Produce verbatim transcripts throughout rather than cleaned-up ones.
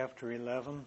chapter eleven.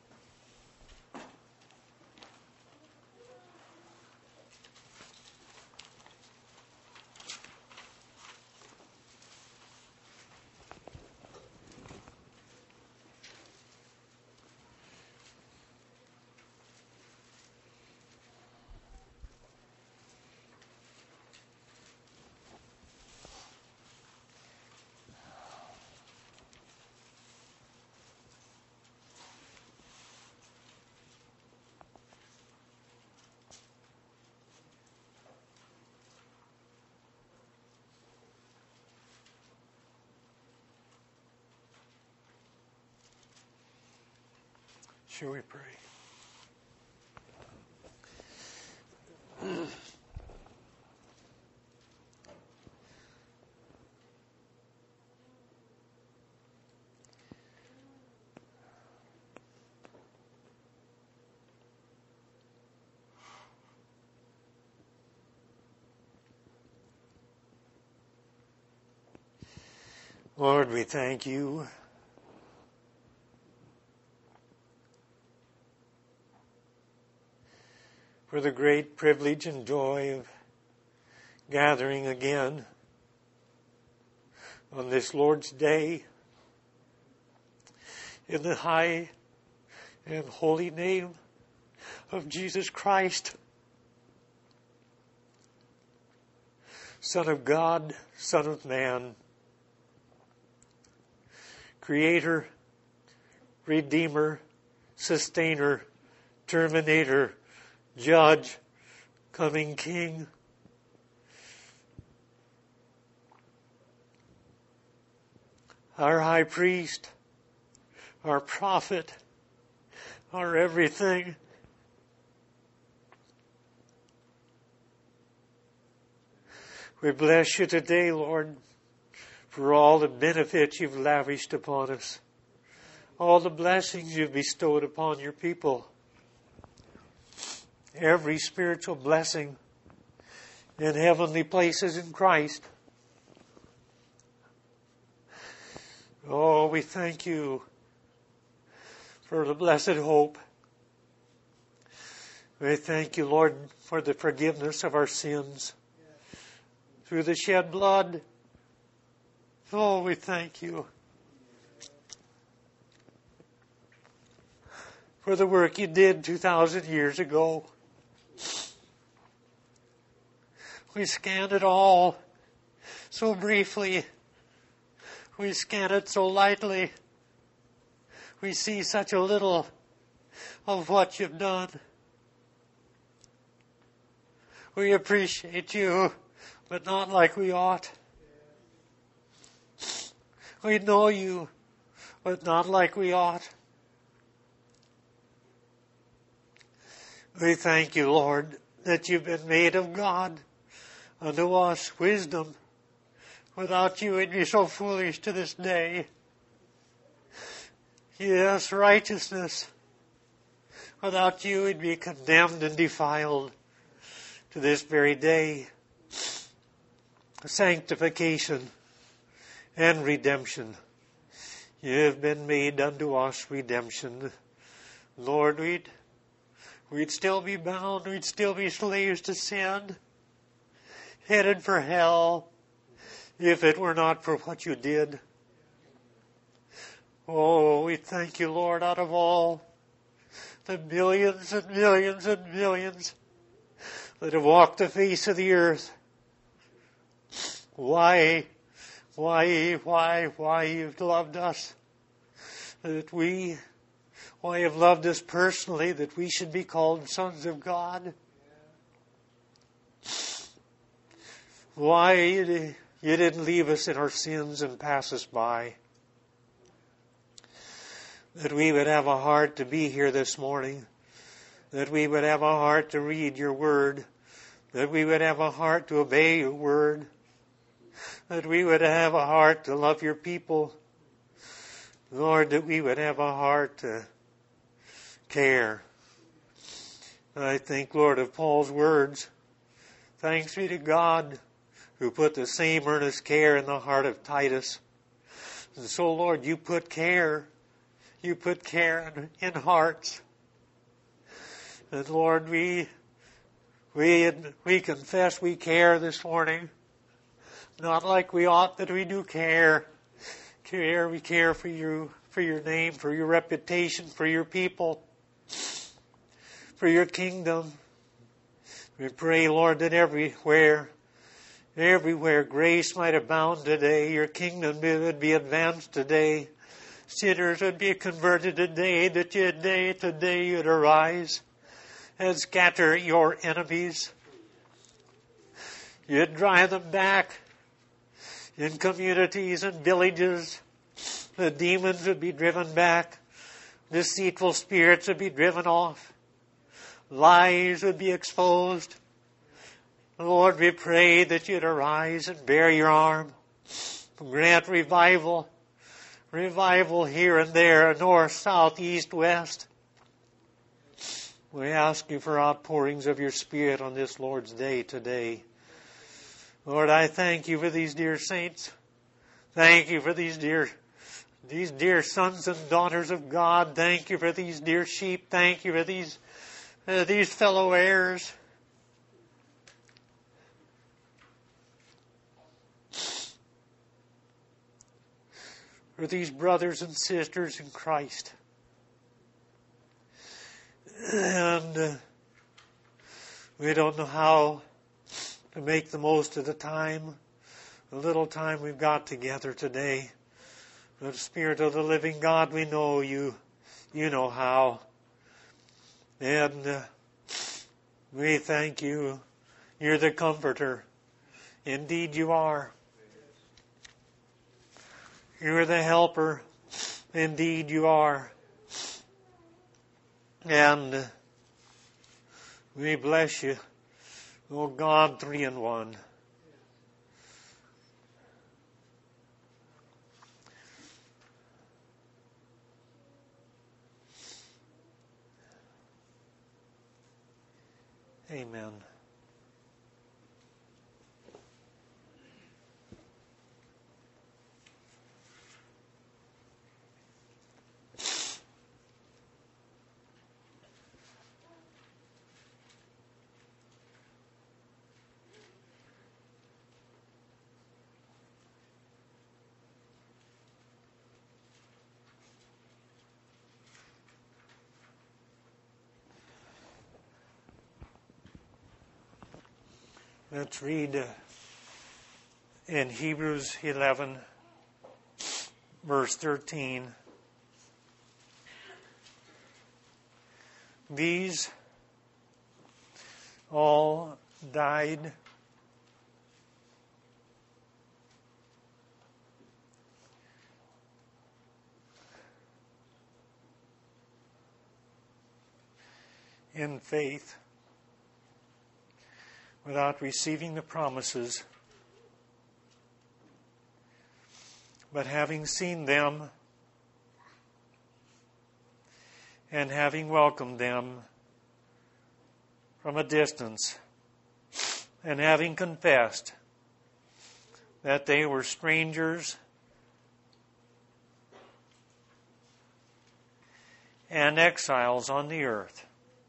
Shall we pray? Lord, we thank you for the great privilege and joy of gathering again on this Lord's Day in the high and holy name of Jesus Christ, Son of God, Son of Man, Creator, Redeemer, Sustainer, Terminator, Judge, coming King. Our High Priest, our Prophet, our everything. We bless you today, Lord, for all the benefits you've lavished upon us, all the blessings you've bestowed upon your people. Every spiritual blessing in heavenly places in Christ. Oh, we thank you for the blessed hope. We thank you, Lord, for the forgiveness of our sins through the shed blood. Oh, we thank you for the work you did two thousand years ago. We scanned it all so briefly. We scan it so lightly. We see such a little of what you've done. We appreciate you, but not like we ought. We know you, but not like we ought. We thank you, Lord, that you've been made of God unto us wisdom. Without you, we'd be so foolish to this day. Yes, righteousness. Without you, we'd be condemned and defiled to this very day. Sanctification and redemption. You have been made unto us redemption. Lord, we'd, we'd still be bound. We'd still be slaves to sin. Headed for hell. If it were not for what you did. Oh, we thank you, Lord, out of all the millions and millions and millions that have walked the face of the earth. Why, why, why, why you've loved us. That we, why you've loved us personally, that we should be called sons of God. Why you, you didn't leave us in our sins and pass us by. That we would have a heart to be here this morning. That we would have a heart to read your word. That we would have a heart to obey your word. That we would have a heart to love your people. Lord, that we would have a heart to care. I think, Lord, of Paul's words. Thanks be to God who put the same earnest care in the heart of Titus. And so, Lord, you put care You put care in, in hearts. And Lord, we, we, we confess we care this morning. Not like we ought, but we do care. Care, we care for you, for your name, for your reputation, for your people, for your kingdom. We pray, Lord, that everywhere, everywhere grace might abound today. Your kingdom would be advanced today. Sinners would be converted today, that today, today you'd arise and scatter your enemies. You'd drive them back in communities and villages. The demons would be driven back. Deceitful spirits would be driven off. Lies would be exposed. Lord, we pray that you'd arise and bear your arm. Grant revival. Revival here and there, north, south, east, west. We ask you for outpourings of your Spirit on this Lord's Day today. Lord, I thank you for these dear saints. Thank you for these dear, these dear sons and daughters of God. Thank you for these dear sheep. Thank you for these, uh, these fellow heirs. For these brothers and sisters in Christ. And uh, we don't know how to make the most of the time, the little time we've got together today. But Spirit of the living God, we know you, you know how. And uh, we thank you. You're the comforter. Indeed you are. You're the helper. Indeed you are. And we bless you, O God, three in one. Amen. Let's read uh, in Hebrews eleven, verse thirteen. These all died in faith, without receiving the promises, but having seen them and having welcomed them from a distance, and having confessed that they were strangers and exiles on the earth.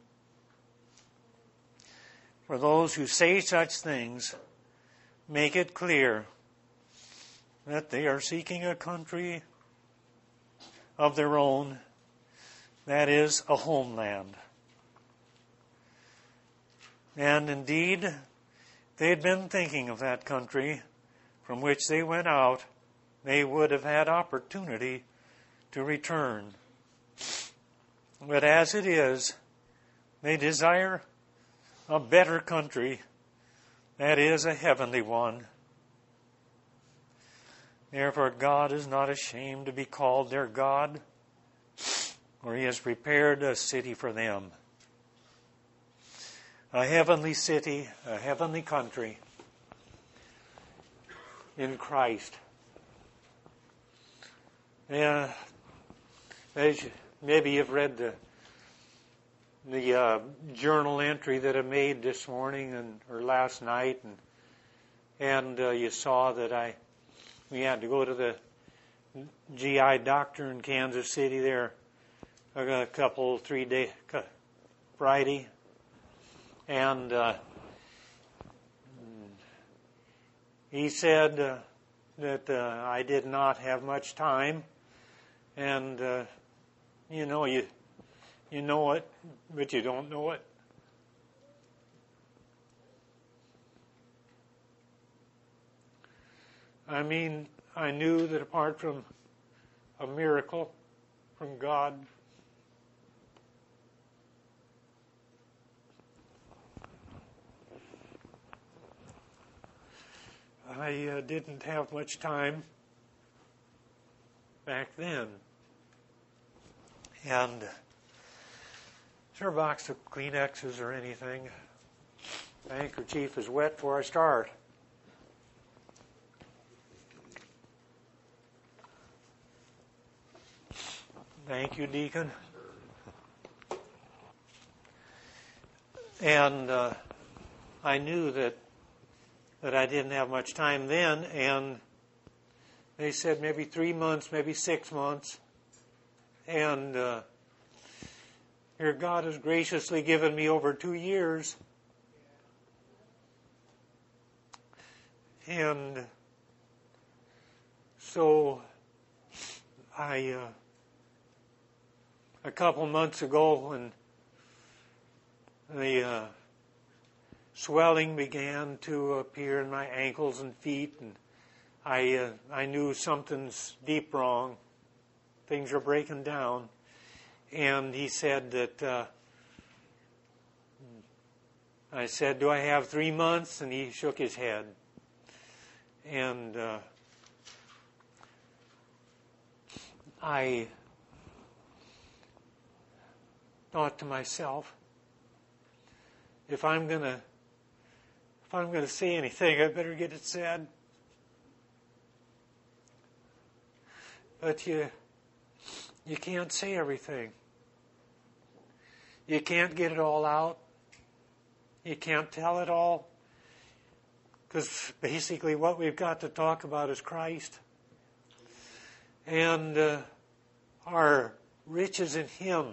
For those who say such things, make it clear that they are seeking a country of their own, that is, a homeland. And indeed, they had been thinking of that country from which they went out. They would have had opportunity to return. But as it is, they desire a better country, that is, a heavenly one. Therefore, God is not ashamed to be called their God, for he has prepared a city for them. A heavenly city, a heavenly country in Christ. Yeah, as you, maybe you've read the the uh, journal entry that I made this morning and or last night, and and uh, you saw that I we had to go to the G I doctor in Kansas City there a couple, three day, Friday, and uh, he said uh, that uh, I did not have much time, and uh, you know you you know it, but you don't know it. I mean, I knew that apart from a miracle from God, I uh, didn't have much time back then. And is there a box of Kleenexes or anything? My handkerchief is wet before I start. Thank you, Deacon. And uh, I knew that that I didn't have much time then, and they said maybe three months, maybe six months. And uh, here God has graciously given me over two years. And so I, uh, a couple months ago, when the uh, swelling began to appear in my ankles and feet, and I uh, I knew something's deep wrong. Things are breaking down. And he said that, uh, I said, do I have three months? And he shook his head. And uh, I thought to myself, if I'm going to If I'm going to say anything, I better get it said. But you, you can't say everything. You can't get it all out. You can't tell it all. Because basically what we've got to talk about is Christ. And uh, our riches in Him.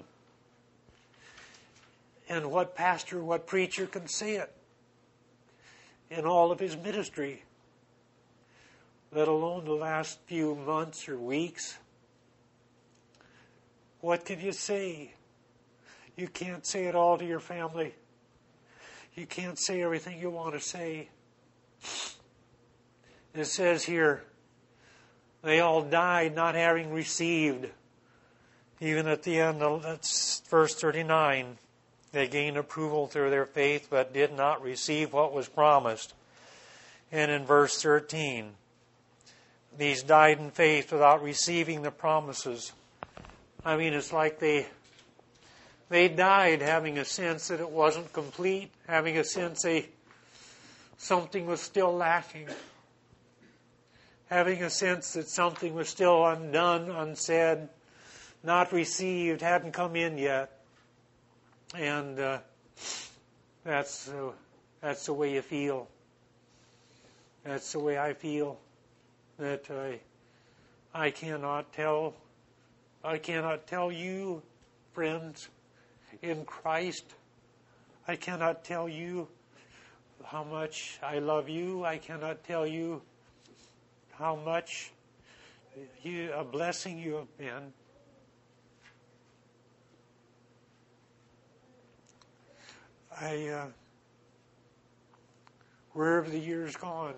And what pastor, what preacher can say it in all of his ministry, let alone the last few months or weeks? What can you say? You can't say it all to your family. You can't say everything you want to say. It says here, they all died not having received. Even at the end, of that's verse thirty-nine. They gained approval through their faith, but did not receive what was promised. And in verse thirteen, these died in faith without receiving the promises. I mean, it's like they they died having a sense that it wasn't complete, having a sense they something was still lacking, having a sense that something was still undone, unsaid, not received, hadn't come in yet. And uh, that's uh, that's the way you feel. That's the way I feel. That I I cannot tell I cannot tell you, friends, in Christ. I cannot tell you how much I love you. I cannot tell you how much you, a blessing you have been. I, uh, where have the years gone?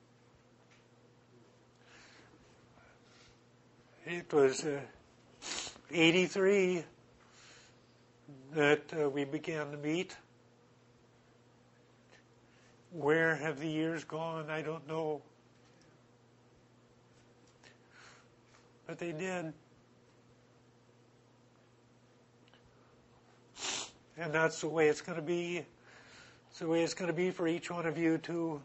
It was uh, eighty-three that uh, we began to meet. Where have the years gone? I don't know. But they did. And that's the way it's going to be. It's the way it's going to be for each one of you too.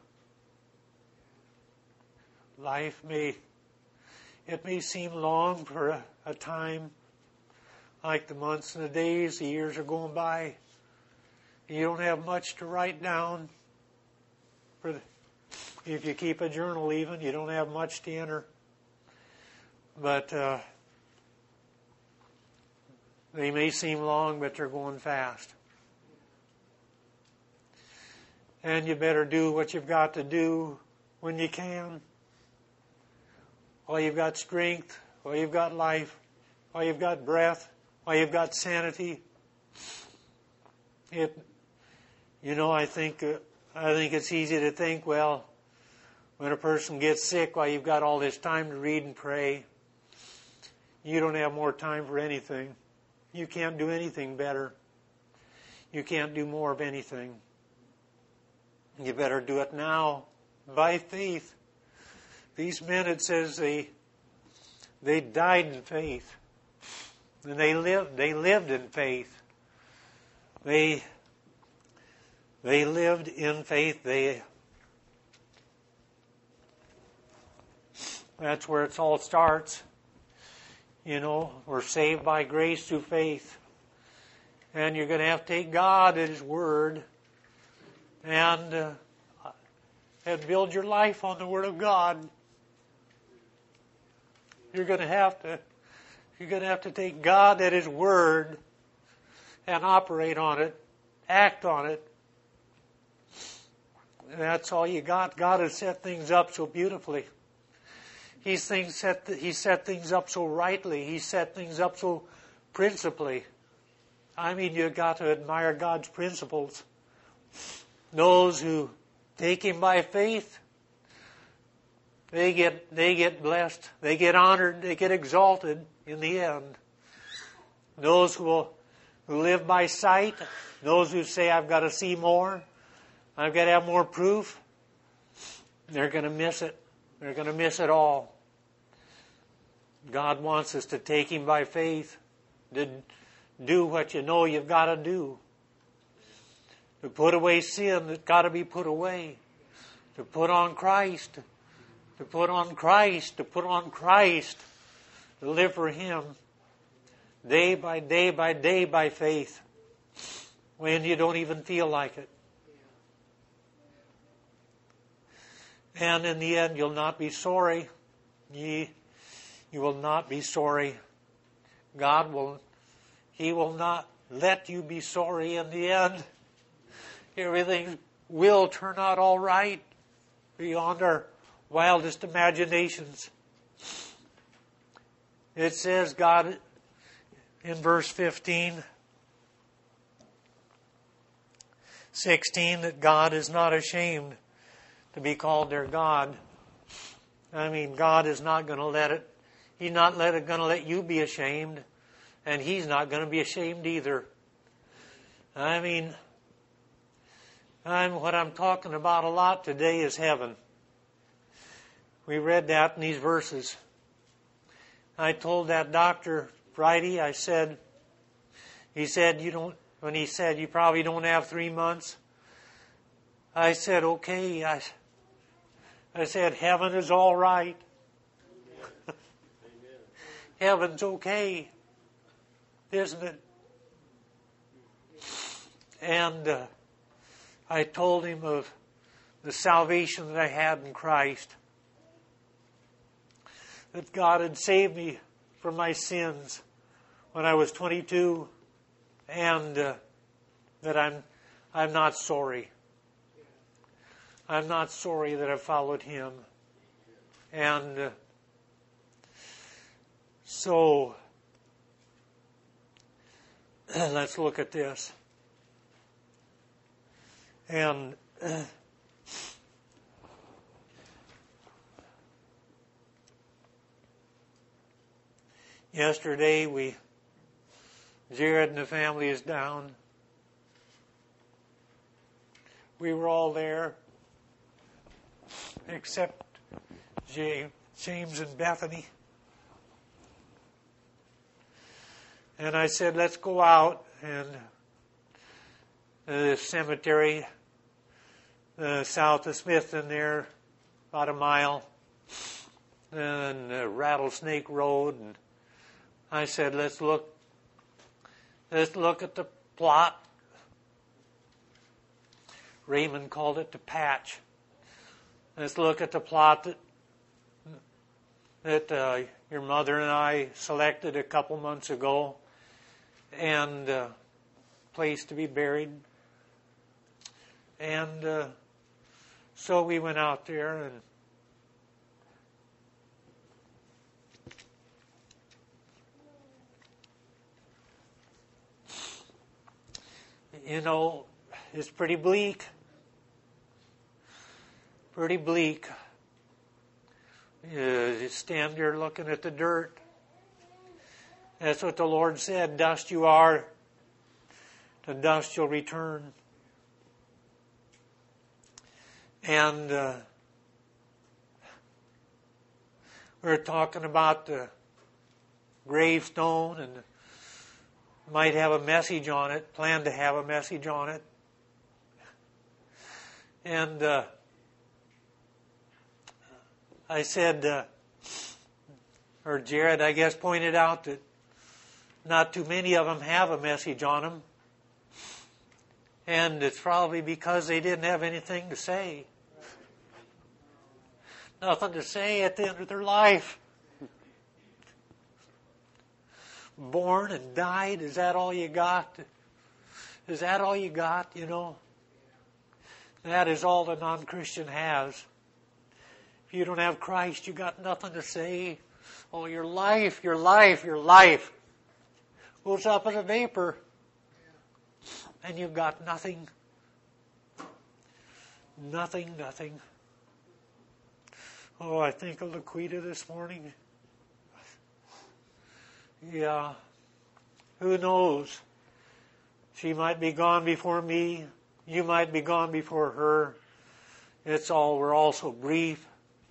Life may, it may seem long for a, a time, like the months and the days, the years are going by. You don't have much to write down. For the, if you keep a journal even, you don't have much to enter. But uh, They may seem long, but they're going fast. And you better do what you've got to do when you can. While you've got strength, while you've got life, while you've got breath, while you've got sanity. It, you know, I think uh, I think it's easy to think, well, when a person gets sick, while you've got all this time to read and pray, you don't have more time for anything. You can't do anything better. You can't do more of anything. You better do it now by faith. These men, it says, they they died in faith. And they lived they lived in faith. They they lived in faith. They that's where it all starts. You know, we're saved by grace through faith. And you're going to have to take God at His Word and, uh, and build your life on the Word of God. You're going to have to, you're going to have to take God at His Word and operate on it, act on it. That's all you got. God has set things up so beautifully. He's things set, he set things up so rightly. He set things up so principally. I mean, you've got to admire God's principles. Those who take Him by faith, they get they get blessed, they get honored, they get exalted in the end. Those who will, who live by sight, those who say, I've got to see more, I've got to have more proof, they're going to miss it. They're going to miss it all. God wants us to take Him by faith, to do what you know you've got to do. To put away sin that's got to be put away. To put on Christ. To put on Christ. To put on Christ. To live for Him. Day by day by day by faith. When you don't even feel like it. And in the end, you'll not be sorry. Ye, you will not be sorry. God will, He will not let you be sorry in the end. Everything will turn out all right beyond our wildest imaginations. It says, God, in verse fifteen, sixteen, that God is not ashamed to be called their God. I mean, God is not going to let it. He's not let it, going to let you be ashamed, and He's not going to be ashamed either. I mean, I'm what I'm talking about a lot today is heaven. We read that in these verses. I told that doctor Friday. I said, he said you don't. When he said you probably don't have three months. I said okay. I. I said, heaven is all right. Heaven's okay, isn't it? And uh, I told him of the salvation that I had in Christ. That God had saved me from my sins when I was twenty-two. And uh, that I'm, I'm not sorry. I'm not sorry that I followed Him. And uh, so, let's look at this. And uh, yesterday we, Jared and the family is down. We were all there. Except James and Bethany. And I said, let's go out and the cemetery uh, south of Smithton there, about a mile, and uh, Rattlesnake Road. And I said, let's look, let's look at the plot. Raymond called it the patch. Let's look at the plot that that uh, your mother and I selected a couple months ago, and uh, place to be buried. And uh, so we went out there, and you know, it's pretty bleak. Pretty bleak. You stand there looking at the dirt. That's what the Lord said. Dust you are, to dust you'll return. And uh, we're talking about the gravestone, and might have a message on it, plan to have a message on it. And uh, I said, uh, or Jared, I guess, pointed out that not too many of them have a message on them. And it's probably because they didn't have anything to say. Nothing to say at the end of their life. Born and died, is that all you got? Is that all you got, you know? That is all the non-Christian has. If you don't have Christ, you got nothing to say. Oh, your life, your life, your life goes up as a vapor. And you've got nothing. Nothing, nothing. Oh, I think of Laquita this morning. Yeah. Who knows? She might be gone before me. You might be gone before her. It's all, we're all so brief.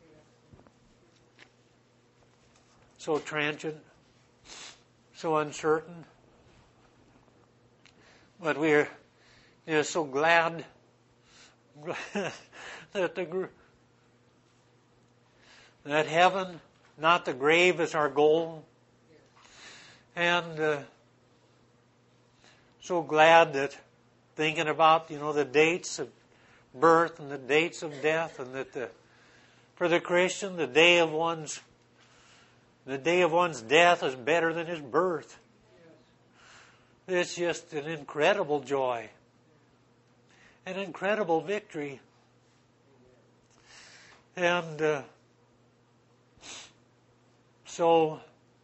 So transient. So uncertain. But we're you know, so glad that the that heaven, not the grave, is our goal. And uh, so glad that thinking about, you know, the dates of birth and the dates of death, and that the for the Christian, the day of one's the day of one's death is better than his birth. It's just an incredible joy, an incredible victory. And uh, so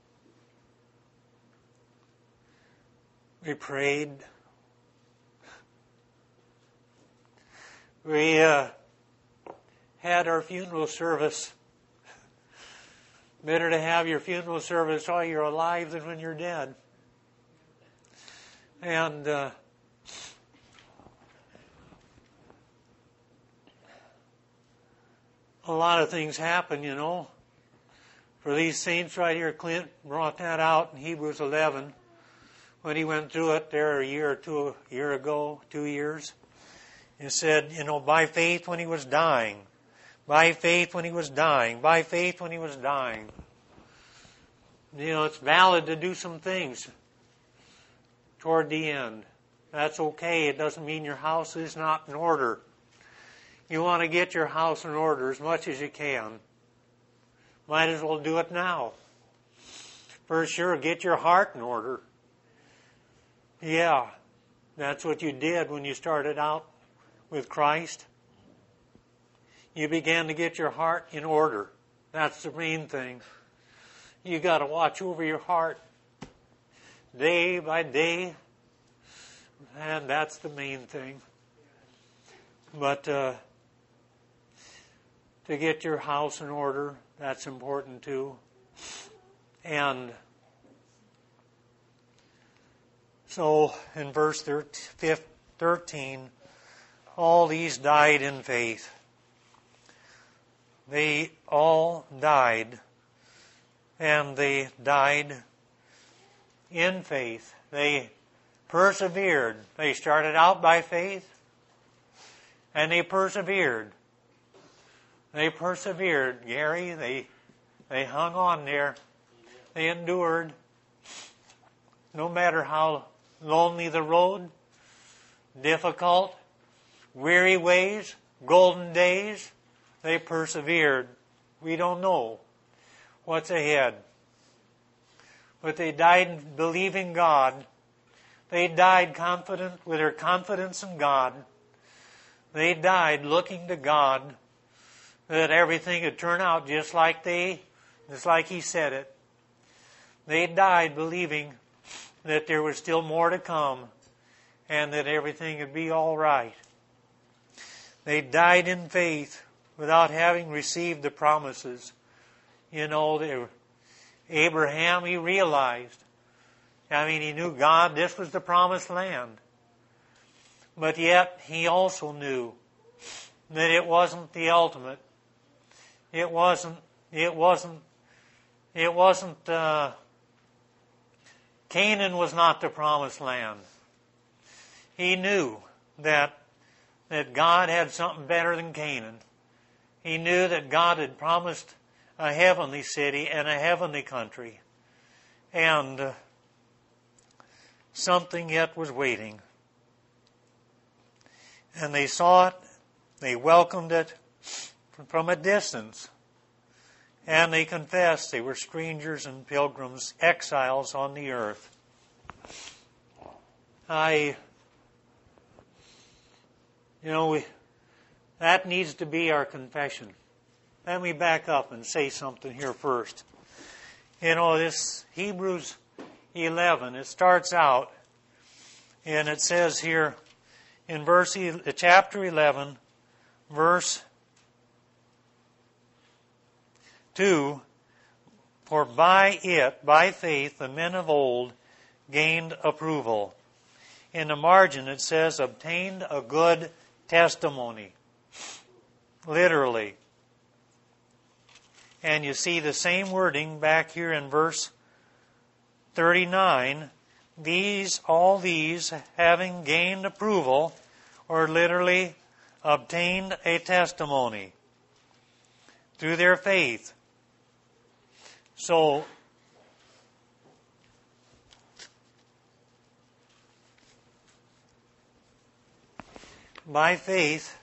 we prayed. We uh, had our funeral service. Better to have your funeral service while you're alive than when you're dead. And uh, a lot of things happen, you know. For these saints right here, Clint brought that out in Hebrews eleven when he went through it there a year or two a year ago, two years. He said, you know, by faith when he was dying, by faith when he was dying, by faith when he was dying. You know, it's valid to do some things toward the end. That's okay. It doesn't mean your house is not in order. You want to get your house in order as much as you can. Might as well do it now. For sure, get your heart in order. Yeah, that's what you did when you started out with Christ. You began to get your heart in order. That's the main thing. You got to watch over your heart day by day, and that's the main thing. But uh, to get your house in order, that's important too. And so in verse thirteen, all these died in faith. They all died, and they died in faith. They persevered. They started out by faith, and they persevered. They persevered, Gary. They they hung on there. They endured. No matter how lonely the road, difficult, weary ways, golden days, they persevered. We don't know what's ahead. But they died believing God They died confident with their confidence in God. They died looking to God that everything would turn out just like they, just like He said it. They died believing that there was still more to come and that everything would be all right. They died in faith without having received the promises. You know, they were, Abraham, he realized. I mean, he knew God, this was the promised land. But yet, he also knew that it wasn't the ultimate. It wasn't, it wasn't, it wasn't, uh, Canaan was not the promised land. He knew that, that God had something better than Canaan. He knew that God had promised a heavenly city and a heavenly country. And uh, something yet was waiting. And they saw it, they welcomed it from a distance. And they confessed they were strangers and pilgrims, exiles on the earth. I, you know, we, that needs to be our confession. Let me back up and say something here first. You know, this Hebrews eleven, it starts out, and it says here in verse chapter eleven, verse two, for by it, by faith, the men of old gained approval. In the margin it says, obtained a good testimony. Literally. And you see the same wording back here in verse thirty-nine. These, all these, having gained approval, or literally obtained a testimony through their faith. So, by faith,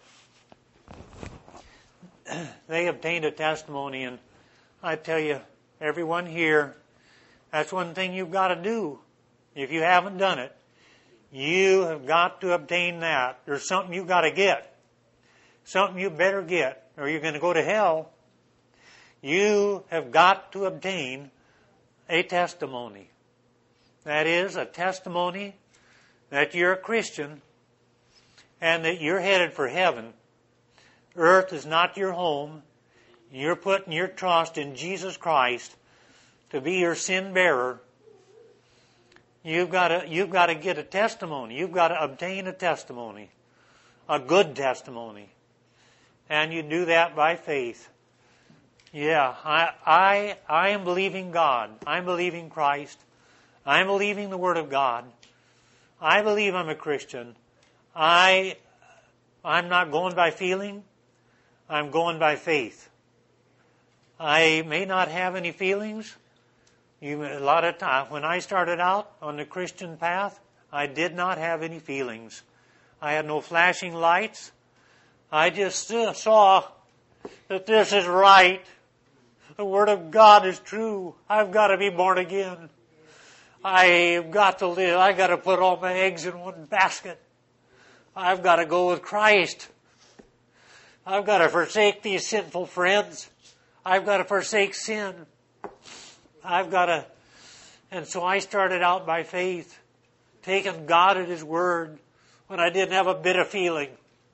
they obtained a testimony, and I tell you, everyone here, that's one thing you've got to do. If you haven't done it, you have got to obtain that. There's something you've got to get. Something you better get, or you're going to go to hell. You have got to obtain a testimony. That is, a testimony that you're a Christian and that you're headed for heaven. Earth is not your home. You're putting your trust in Jesus Christ to be your sin bearer. You've got to, you've got to get a testimony. You've got to obtain a testimony, a good testimony. And you do that by faith. Yeah, I, I, I am believing God. I'm believing Christ. I'm believing the Word of God. I believe I'm a Christian. I, I'm not going by feeling. I'm going by faith. I may not have any feelings. You, a lot of time, when I started out on the Christian path, I did not have any feelings. I had no flashing lights. I just uh, saw that this is right. The Word of God is true. I've got to be born again. I've got to live. I've got to put all my eggs in one basket. I've got to go with Christ. I've got to forsake these sinful friends. I've got to forsake sin. I've got to... And so I started out by faith, taking God at His Word when I didn't have a bit of feeling.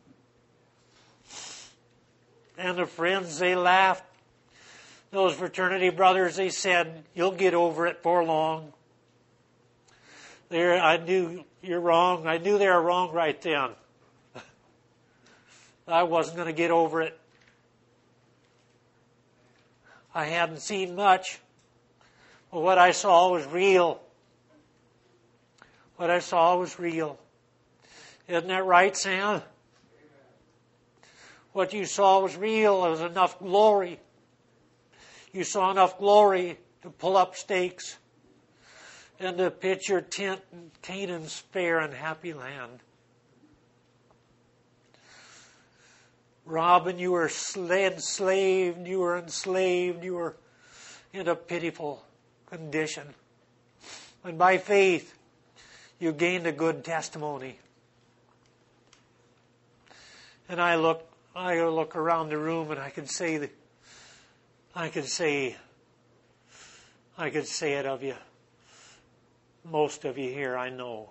And the friends, they laughed. Those fraternity brothers, they said, you'll get over it for long. There, I knew you're wrong. I knew they were wrong right then. I wasn't going to get over it. I hadn't seen much. But what I saw was real. What I saw was real. Isn't that right, Sam? What you saw was real. There was enough glory. You saw enough glory to pull up stakes and to pitch your tent in Canaan's fair and happy land. Robin, you were enslaved, you were enslaved, you were in a pitiful condition. And by faith, You gained a good testimony. And I look, I look around the room, and I could say that, I could say, I could say it of you. Most of you here, I know.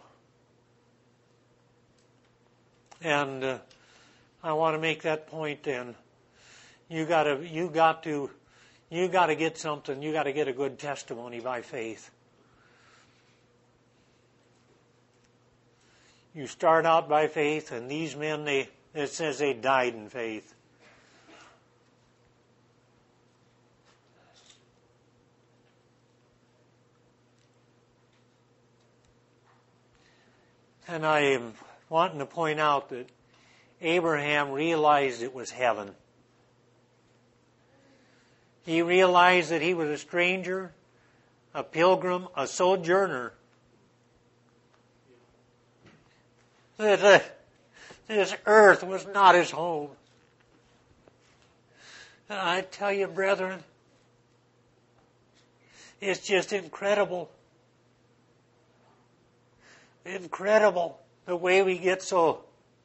And uh, I want to make that point. Then you got to, you got to, you got to get something. You got to get a good testimony by faith. You start out by faith, and these men, they it says they died in faith. And I am wanting to point out that Abraham realized it was heaven. He realized that he was a stranger, a pilgrim, a sojourner. That uh, this earth was not his home. And I tell you, brethren, it's just incredible. Incredible the way we get so,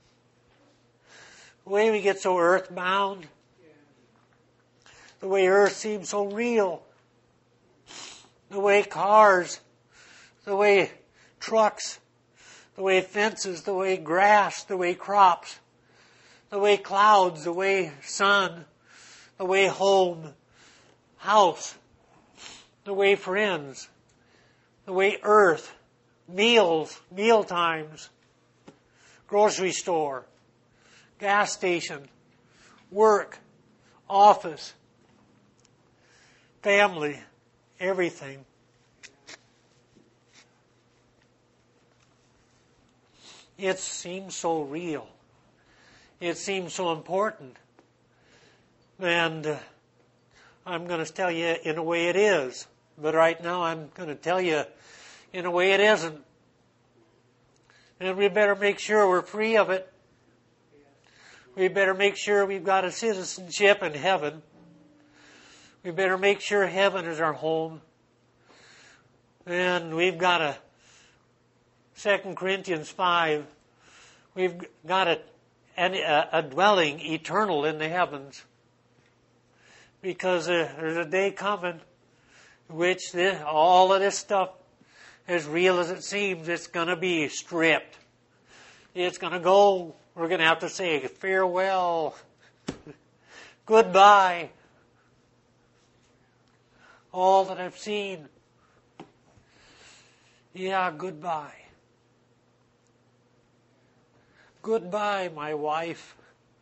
the way we get so earthbound. The way earth seems so real. The way cars, the way trucks, the way fences, the way grass, the way crops, the way clouds, the way sun, the way home, house, the way friends, the way earth, meals, meal times, grocery store, gas station, work, office, family, everything. It seems so real. It seems so important. And uh, I'm going to tell you in a way it is. But right now I'm going to tell you in a way it isn't. And we better make sure we're free of it. We better make sure we've got a citizenship in heaven. We better make sure heaven is our home. And we've got a Second Corinthians five, we've got a, a, a dwelling eternal in the heavens. Because uh, there's a day coming in which this, all of this stuff, as real as it seems, it's going to be stripped. It's going to go. We're going to have to say farewell, goodbye. All that I've seen, yeah, goodbye. Goodbye, my wife.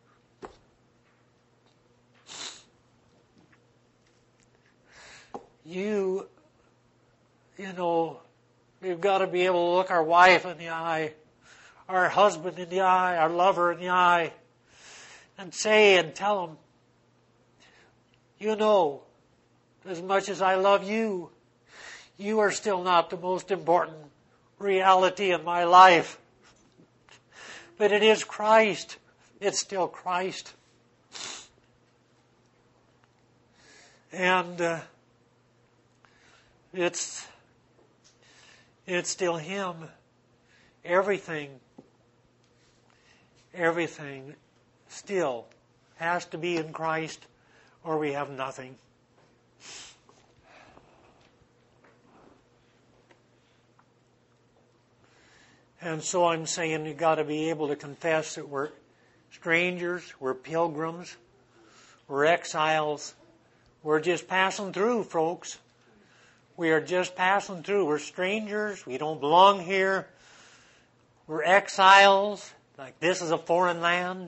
You, you know, we've got to be able to look our wife in the eye, our husband in the eye, our lover in the eye, and say and tell them, you know, as much as I love you, you are still not the most important reality in my life. But it is Christ. It's still Christ. And uh, it's it's still Him. Everything, everything still has to be in Christ, or we have nothing. And so I'm saying you've got to be able to confess that we're strangers, we're pilgrims, we're exiles. We're just passing through, folks. We are just passing through. We're strangers. We don't belong here. We're exiles. Like this is a foreign land.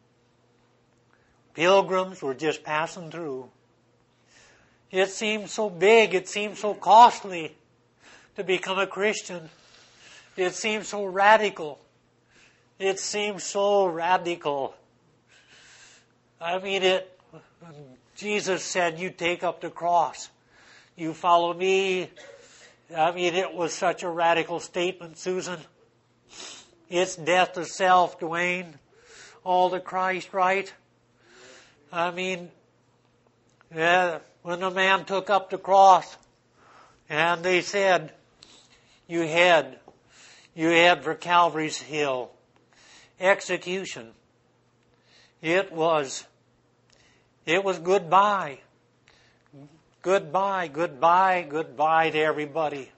Pilgrims, we're just passing through. It seems so big. It seems so costly to become a Christian. It seems so radical. It seems so radical. I mean, it. Jesus said, you take up the cross. You follow me. I mean, it was such a radical statement, Susan. It's death to self, Dwayne. All to Christ, right? I mean, yeah, when the man took up the cross and they said, you had You head for Calvary's Hill. Execution. It was, it was goodbye. Goodbye, goodbye, goodbye to everybody.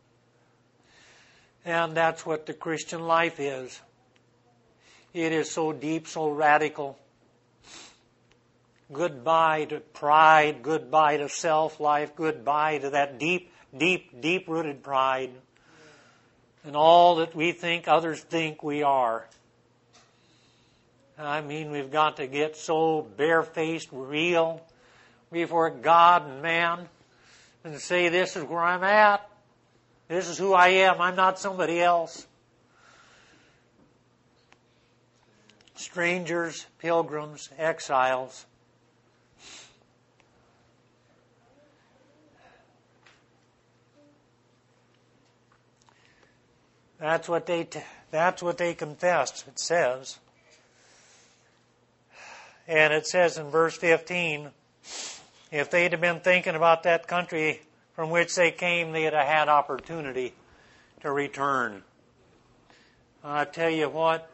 And that's what the Christian life is. It is so deep, so radical. Goodbye to pride, goodbye to self-life, goodbye to that deep, deep, deep-rooted pride. And all that we think others think we are. I mean, we've got to get so barefaced, real before God and man and say, this is where I'm at. This is who I am. I'm not somebody else. Strangers, pilgrims, exiles. That's what they, t- that's what they confessed, it says. And it says in verse fifteen, if they'd have been thinking about that country from which they came, they'd have had opportunity to return. I tell you what,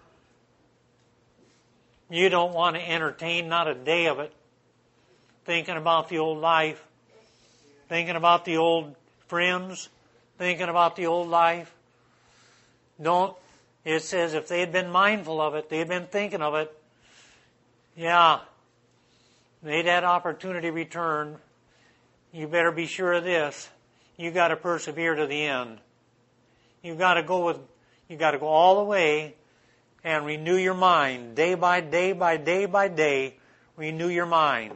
you don't want to entertain not a day of it, thinking about the old life, thinking about the old friends, thinking about the old life. Don't, it says if they had been mindful of it, they had been thinking of it, yeah, they'd had opportunity to return. You better be sure of this. You got to persevere to the end. You got to go with, you got to go all the way and renew your mind day by day by day by day. Renew your mind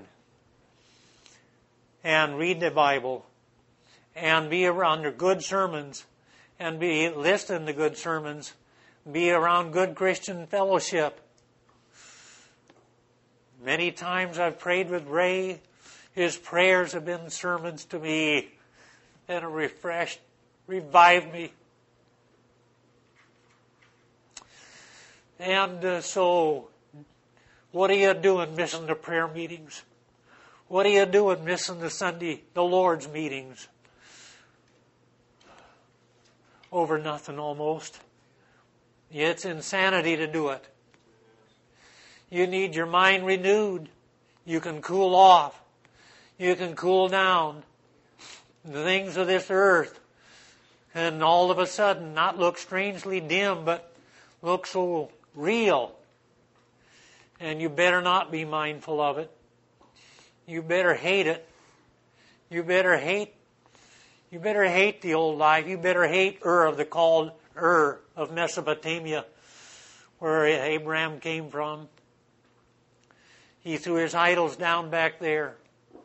and read the Bible and be around your good sermons and be listen to good sermons. Be around good Christian fellowship. Many times I've prayed with Ray. His prayers have been sermons to me and have refreshed, revived me. And uh, so, what are you doing missing the prayer meetings? What are you doing missing the Sunday, the Lord's meetings? Over nothing almost. It's insanity to do it. You need your mind renewed. You can cool off. You can cool down. The things of this earth can all of a sudden not look strangely dim, but look so real. And you better not be mindful of it. You better hate it. You better hate You better hate the old life. You better hate Ur of the called Ur of Mesopotamia, where Abraham came from. He threw his idols down back there.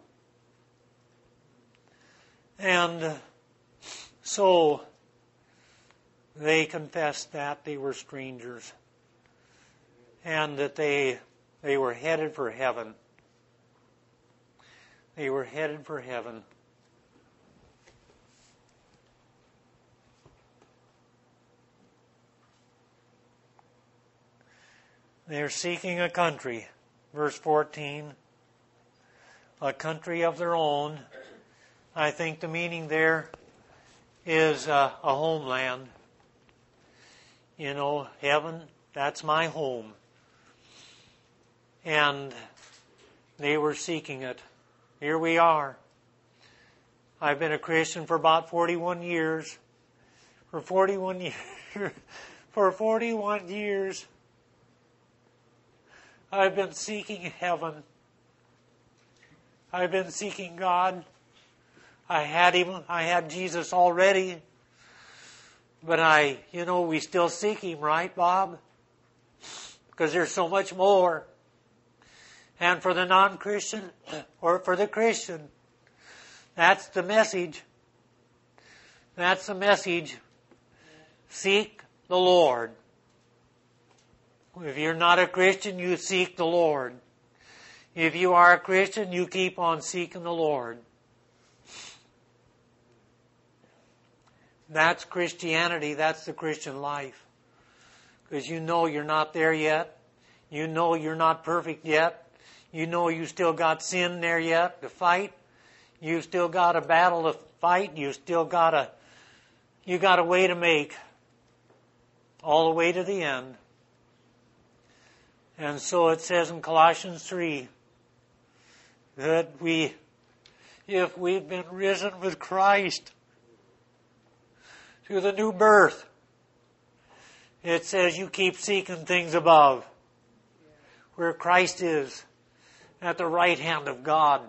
And so they confessed that they were strangers and that they they were headed for heaven. They were headed for heaven. They're seeking a country, verse fourteen, a country of their own. I think the meaning there is uh, a homeland. You know, heaven, that's my home. And they were seeking it. Here we are. I've been a Christian for about forty-one years. For forty-one years, for forty-one years, I've been seeking heaven. I've been seeking God. I had him, I had Jesus already. But I, you know, we still seek him, right, Bob? Because there's so much more. And for the non-Christian, or for the Christian, that's the message. That's the message. Seek the Lord. If you're not a Christian, you seek the Lord. If you are a Christian, you keep on seeking the Lord. That's Christianity. That's the Christian life. Because you know you're not there yet. You know you're not perfect yet. You know you still got sin there yet to fight. You still got a battle to fight. You still got a, you got a way to make. all the way to the end. And so it says in Colossians three that we, if we've been risen with Christ to the new birth, it says you keep seeking things above, where Christ is, at the right hand of God.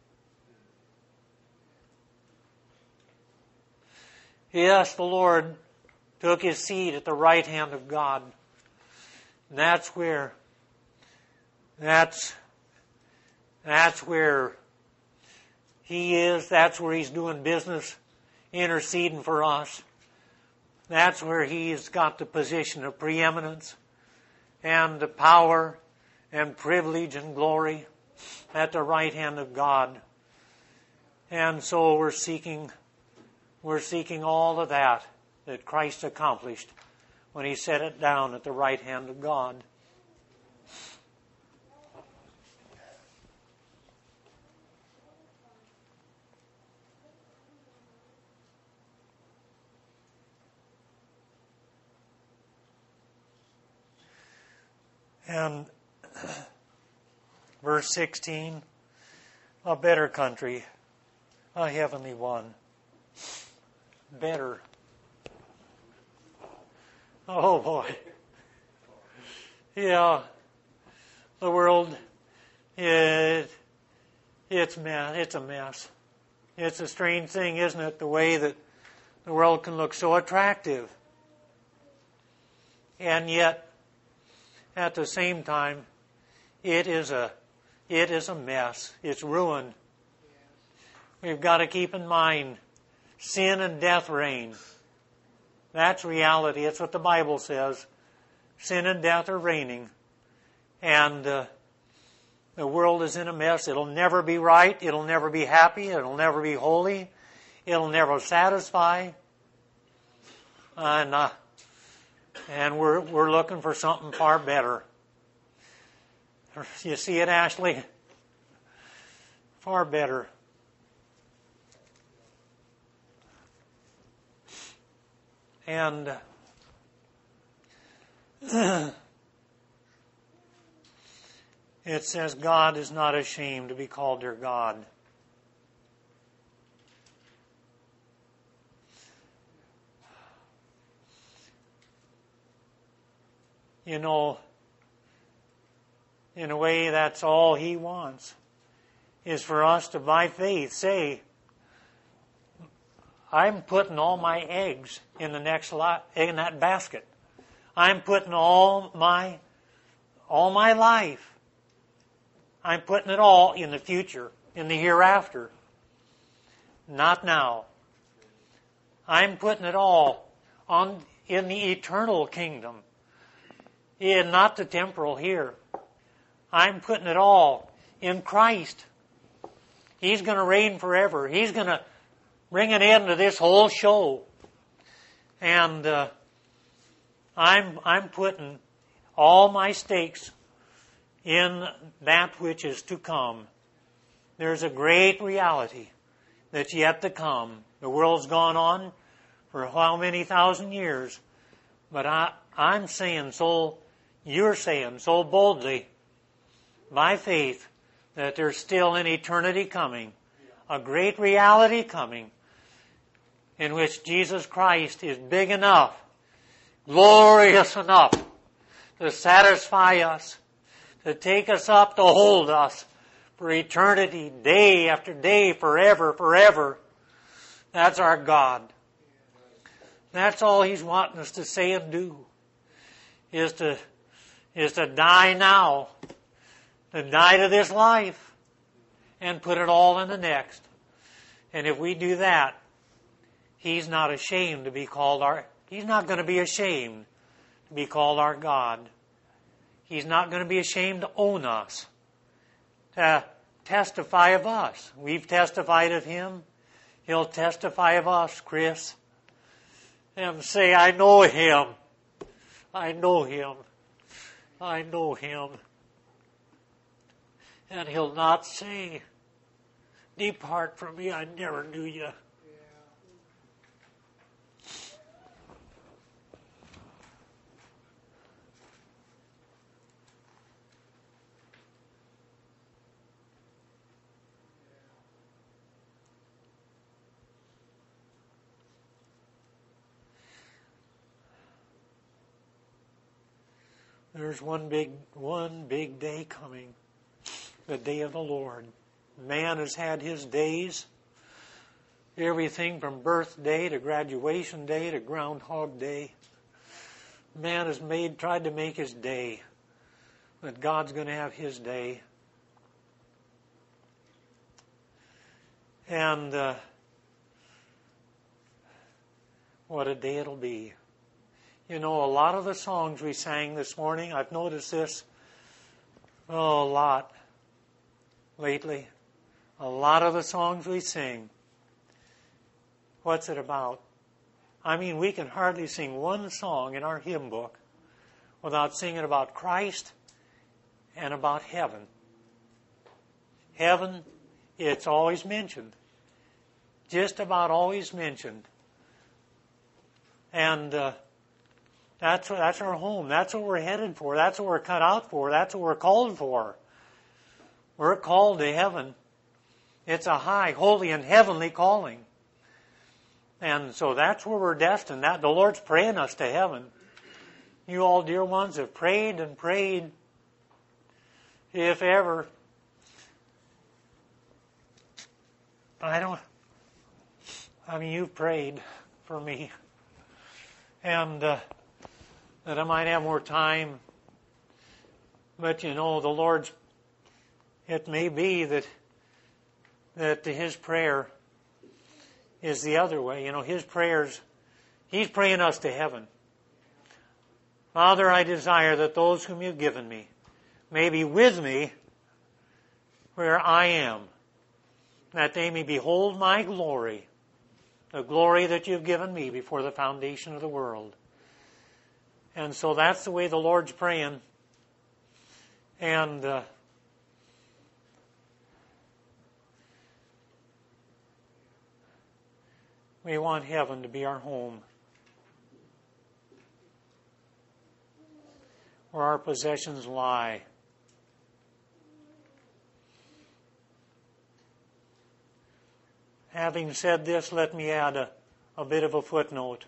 Yes, the Lord took His seat at the right hand of God. And that's where, that's, that's where He is. That's where He's doing business, interceding for us. That's where He's got the position of preeminence and the power and privilege and glory at the right hand of God. And so we're seeking, we're seeking all of that that Christ accomplished when He set it down at the right hand of God. And verse sixteen, a better country, a heavenly one. Better. Oh boy. Yeah. The world, it, it's, mess, it's a mess. It's a strange thing, isn't it? The way that the world can look so attractive. And yet, at the same time, it is a it is a mess. It's ruined. We've got to keep in mind, sin and death reign. That's reality. That's what the Bible says. Sin and death are reigning. And uh, the world is in a mess. It'll never be right. It'll never be happy. It'll never be holy. It'll never satisfy. And uh, And we're we're looking for something far better. You see it, Ashley? Far better. And it says God is not ashamed to be called their God. You know, in a way, that's all He wants, is for us to, by faith, say, I'm putting all my eggs in the next lot, in that basket. I'm putting all my, all my life. I'm putting it all in the future, in the hereafter. Not now. I'm putting it all on in the eternal kingdom. In not the temporal here. I'm putting it all in Christ. He's going to reign forever. He's going to bring an end to this whole show. And uh, I'm I'm putting all my stakes in that which is to come. There's a great reality that's yet to come. The world's gone on for how many thousand years? But I, I'm saying so, you're saying so boldly, by faith, that there's still an eternity coming, a great reality coming, in which Jesus Christ is big enough, glorious enough to satisfy us, to take us up, to hold us for eternity, day after day, forever, forever. That's our God. That's all He's wanting us to say and do, is to, is to die now, to die to this life, and put it all in the next. And if we do that, He's not ashamed to be called our, He's not going to be ashamed to be called our God. He's not going to be ashamed to own us, to testify of us. We've testified of Him. He'll testify of us, Chris. And say, I know Him. I know Him. I know Him. And He'll not say, depart from me, I never knew you. There's one big, one big day coming, the day of the Lord. Man has had his days, everything from birthday to graduation day to Groundhog Day. Man has made, tried to make his day, but God's going to have his day. And uh, what a day it'll be. You know, a lot of the songs we sang this morning, I've noticed this oh, a lot lately. A lot of the songs we sing, what's it about? I mean, we can hardly sing one song in our hymn book without singing about Christ and about heaven. Heaven, it's always mentioned. Just about always mentioned. And uh, that's, that's our home. That's what we're headed for. That's what we're cut out for. That's what we're called for. We're called to heaven. It's a high, holy, and heavenly calling. And so that's where we're destined. That the Lord's praying us to heaven. You all, dear ones, have prayed and prayed. If ever, I don't, I mean, you've prayed for me. And uh, that I might have more time. But, you know, the Lord's, it may be that that His prayer is the other way. You know, His prayers, He's praying us to heaven. Father, I desire that those whom You've given me may be with me where I am, that they may behold my glory, the glory that You've given me before the foundation of the world. And so that's the way the Lord's praying. And uh, we want heaven to be our home, where our possessions lie. Having said this, let me add a, a bit of a footnote.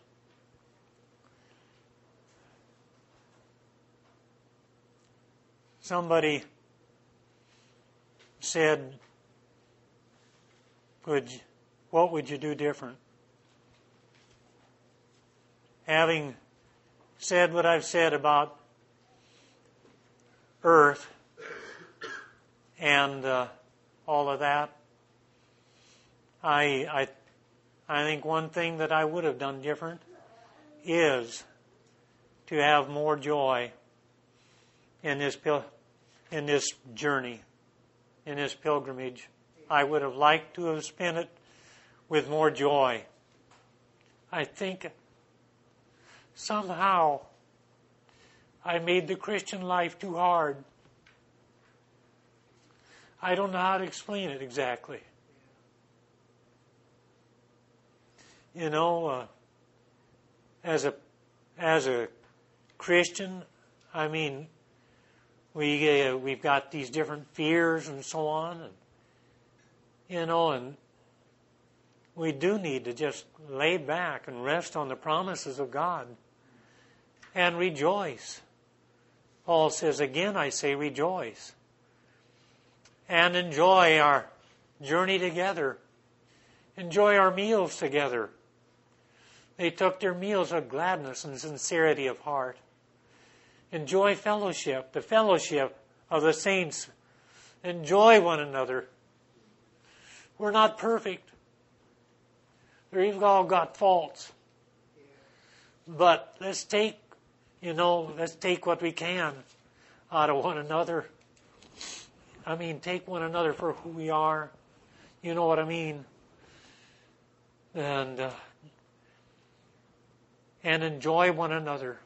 Somebody said, "Would you, what would you do different?" Having said what I've said about earth and uh, all of that, I, I, I think one thing that I would have done different is to have more joy in this pil- in this journey, in this pilgrimage. I would have liked to have spent it with more joy. I think somehow I made the Christian life too hard. I don't know how to explain it exactly. You know, uh, as a as a Christian, I mean, we uh, we've got these different fears and so on, and you know, and we do need to just lay back and rest on the promises of God and rejoice. Paul says, again, I say rejoice. And enjoy our journey together. Enjoy our meals together. They took their meals with gladness and sincerity of heart. Enjoy fellowship, the fellowship of the saints. Enjoy one another. We're not perfect. We've all got faults. But let's take, you know, let's take what we can out of one another. I mean, take one another for who we are. You know what I mean? And uh, and enjoy one another.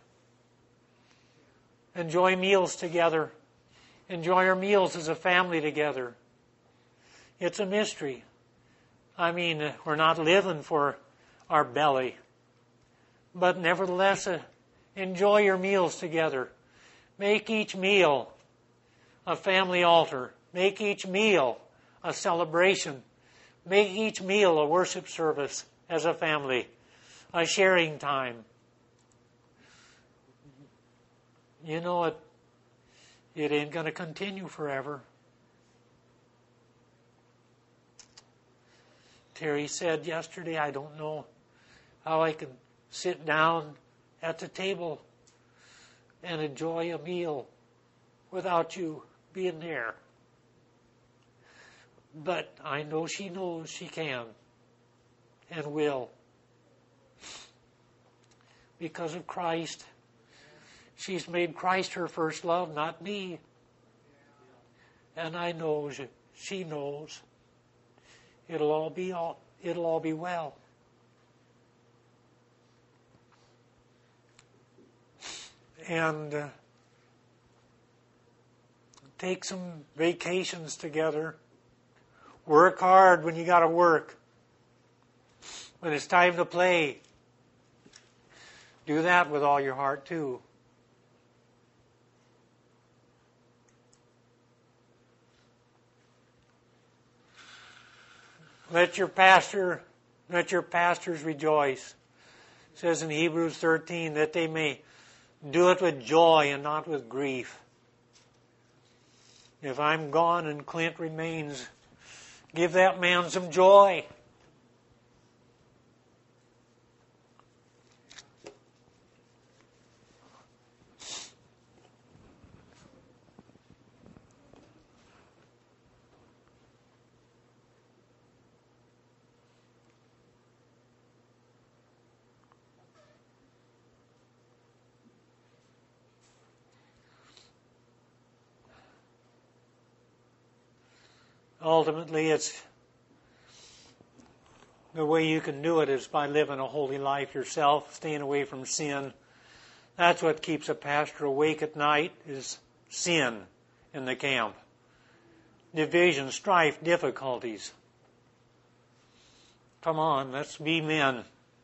Enjoy meals together. Enjoy our meals as a family together. It's a mystery. I mean, we're not living for our belly. But nevertheless, uh, enjoy your meals together. Make each meal a family altar. Make each meal a celebration. Make each meal a worship service as a family, a sharing time. You know, it, It ain't going to continue forever. Terry said yesterday, I don't know how I can sit down at the table and enjoy a meal without you being there. But I know she knows she can and will. Because of Christ. She's made Christ her first love, not me. And I know she knows. It'll all be all, it'll all be well. And uh, take some vacations together. Work hard when you got to work. When it's time to play, do that with all your heart too. Let your pastor, let your pastors rejoice. It says in Hebrews thirteen that they may do it with joy and not with grief. If I'm gone and Clint remains, give that man some joy. Ultimately, it's the way you can do it is by living a holy life yourself, staying away from sin. That's what keeps a pastor awake at night, is sin in the camp. Division, strife, difficulties. Come on, let's be men.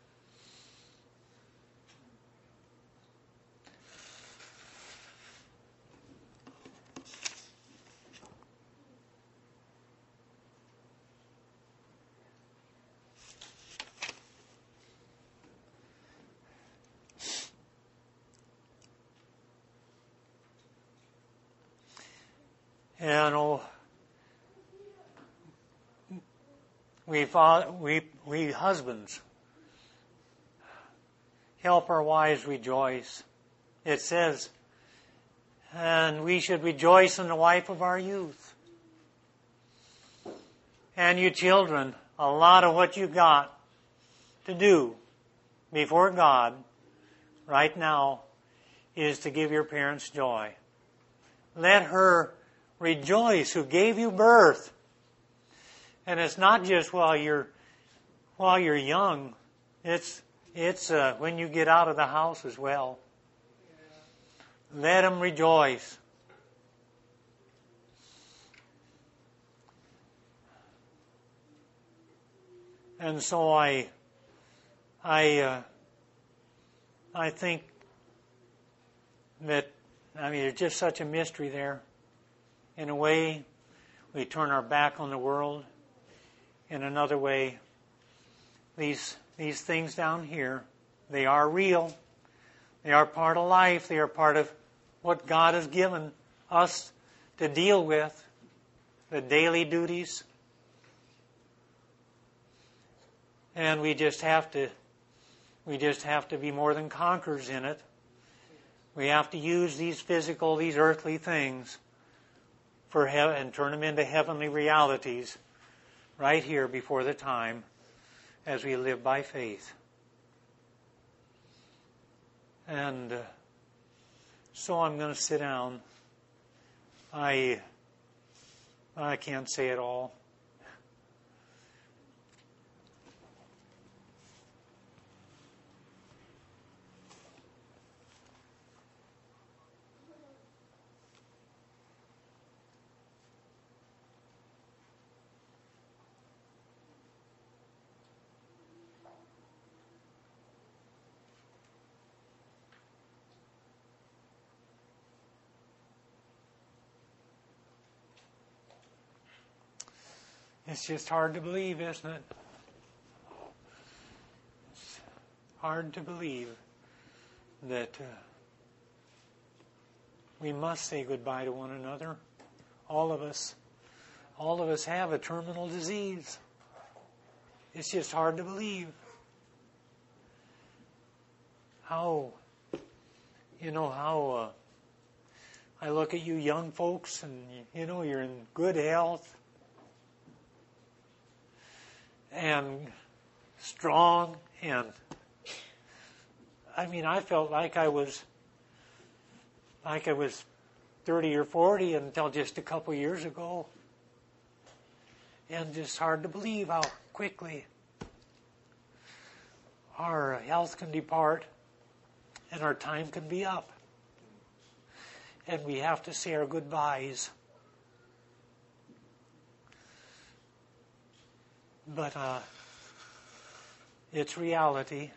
And oh, we, we, we husbands, help our wives rejoice. It says, and we should rejoice in the wife of our youth. And you children, a lot of what you got to do before God right now is to give your parents joy. Let her rejoice who gave you birth. And it's not just while you're while you're young. It's it's uh, when you get out of the house as well. Yeah. Let them rejoice. And so I I uh, I think that I mean there's just such a mystery there. In a way, we turn our back on the world. In another way, these these things down here, they are real. They are part of life. They are part of what God has given us to deal with, the daily duties. And we just have to we just have to be more than conquerors in it. We have to use these physical, these earthly things for he- and turn them into heavenly realities right here before the time as we live by faith. And uh, so I'm going to sit down. I I can't say it all. It's just hard to believe, isn't it? It's hard to believe that uh, We must say goodbye to one another. All of us. All of us have a terminal disease. It's just hard to believe. How, you know, how uh, I look at you young folks and, you know, you're in good health and strong, and I mean, I felt like I was like I was thirty or forty until just a couple years ago. And just hard to believe how quickly our health can depart and our time can be up. And we have to say our goodbyes. But uh, it's reality.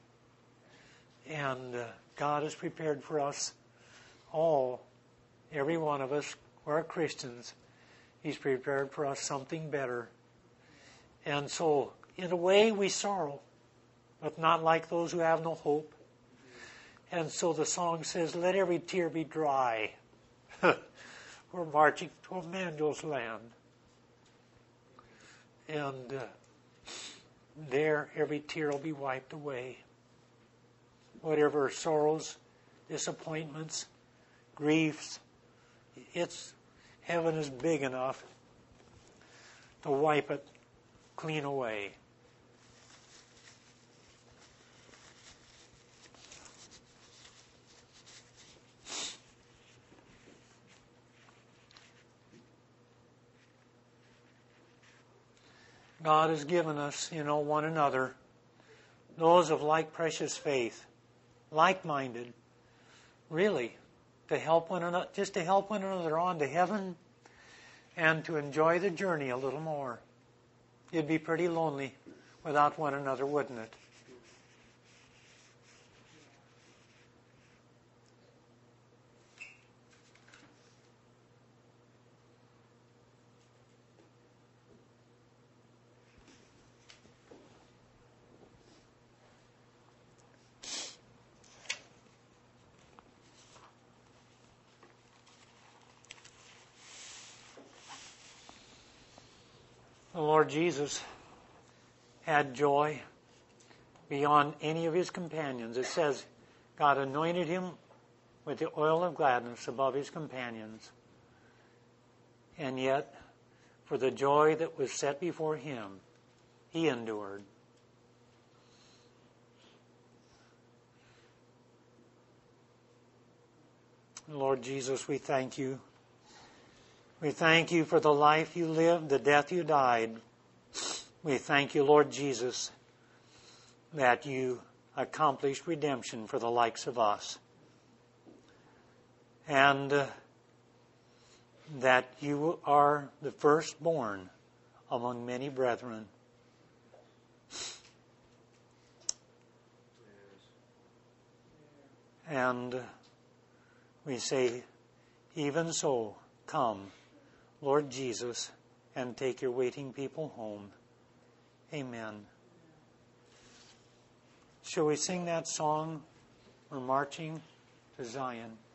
And uh, God has prepared for us all, every one of us who are Christians. He's prepared for us something better. And so, in a way, we sorrow, but not like those who have no hope. And so the song says, let every tear be dry. We're marching to Emmanuel's land. And uh, there, every tear will be wiped away. Whatever sorrows, disappointments, griefs, it's heaven is big enough to wipe it clean away. God has given us, you know, one another, those of like precious faith, like-minded, really, to help one another, just to help one another on to heaven and to enjoy the journey a little more. It'd be pretty lonely without one another, wouldn't it? The Lord Jesus had joy beyond any of his companions. It says God anointed him with the oil of gladness above his companions. And yet, for the joy that was set before him, he endured. Lord Jesus, we thank you. We thank you for the life you lived, the death you died. We thank you, Lord Jesus, that you accomplished redemption for the likes of us. And uh, that you are the firstborn among many brethren. And uh, we say, even so, come, Lord Jesus, and take your waiting people home. Amen. Shall we sing that song? We're marching to Zion.